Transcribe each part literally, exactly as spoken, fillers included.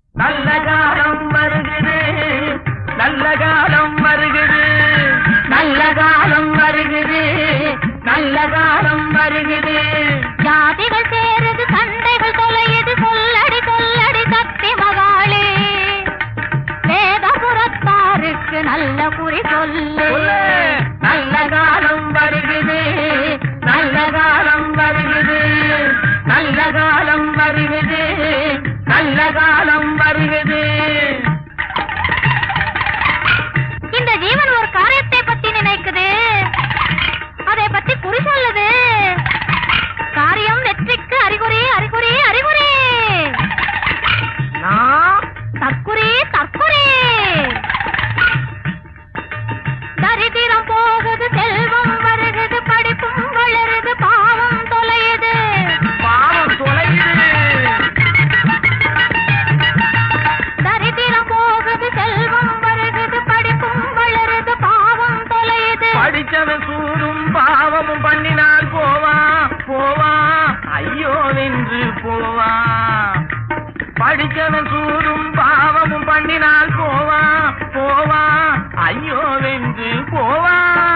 நல்ல காலம் வருகிறது, நல்ல காலம் வருகிறது, நல்ல காலம் வருகிறது, நல்ல காலம் வருகிறது. ஜாதிகள் சேருது, சண்டைகள் தொலையுது, சொல்லடி சொல்லடி சக்தி மகாளே. வேதபுரத்தாருக்கு நல்ல குறி சொல்லு. நல்ல காலம் வருகிறது, நல்ல காலம் வருகிறது, நல்ல காலம் வருகிறது, நல்ல காலம் வருகிறது. இந்த ஜீவன் ஒரு காரியத்தை பத்தி நினைக்குது, அதை பத்தி குறி சொல்லுது. காரியம் வெற்றிக்கு அறிகுறி, அறிகுறி, அறிகுறி. தற்குறி, தற்குறி. தரித்திரம் போகுது, செல்வம் வருகுது, படிப்பும் வளருது, பாவம் தொலையுது, பாவம் தொலையுது. தரித்திரம் போகுது, செல்வம் வருகுது, படிப்பும் வளருது, பாவம் தொலையுது. படிச்சவன் சூடும் பாவமும் பண்ணினால் போவா போவா ஐயோ வென்று போவா. படிச்சவன் சூடும் பாவமும் பண்ணினால் போவா போவா ஐயோ வென்று போவா.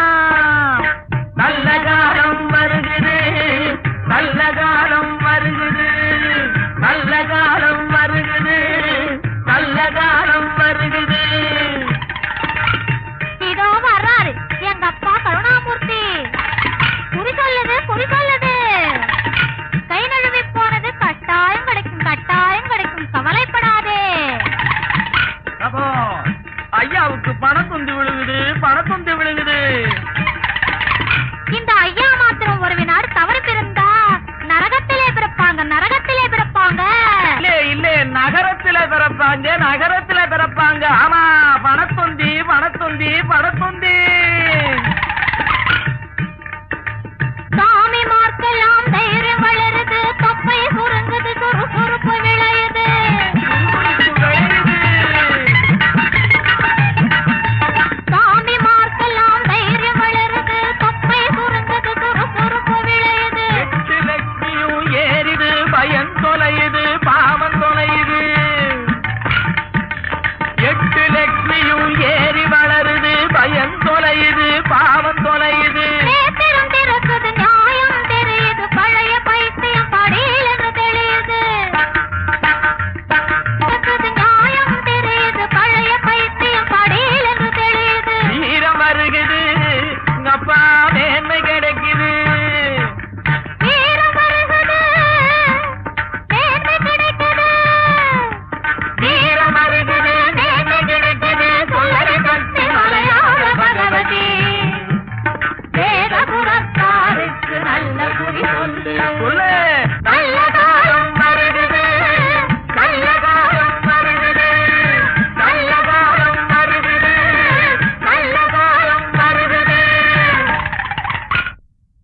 நல்ல காலம் வருகிறது, நல்ல காலம் வருகிறது, நல்ல காலம் வருகிறது, நல்ல காலம் வருகிறது. இதோ வர்றாரு எங்க அப்பா கருணாமூர்த்தி. குறி சொல்லுது, குறி சொல்லுது. கை நழுவி போனது கட்டாயம் கிடைக்கும், கட்டாயம் கிடைக்கும், கவலைப்படாதே. அப்போ ஐயாவுக்கு பணம் துண்டு விழுகுது, பணம் துண்டு விழுகுது. இந்த ஐயா மாத்திரம் உறவினார் தவறு பிறந்தா நரகத்திலே பிறப்பாங்க, நரகத்திலே பிறப்பாங்க. இல்ல இல்ல நகரத்தில பிறப்பாங்க, நகரத்தில பிறப்பாங்க. ஆமா